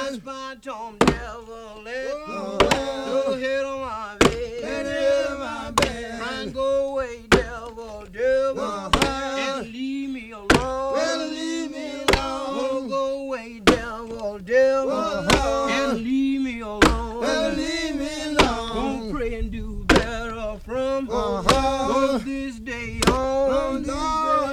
That's my Tom devil. Go ahead on my bed. And go away, devil, and leave me alone. Go away, devil, and leave me alone. Don't pray and do better from this day on.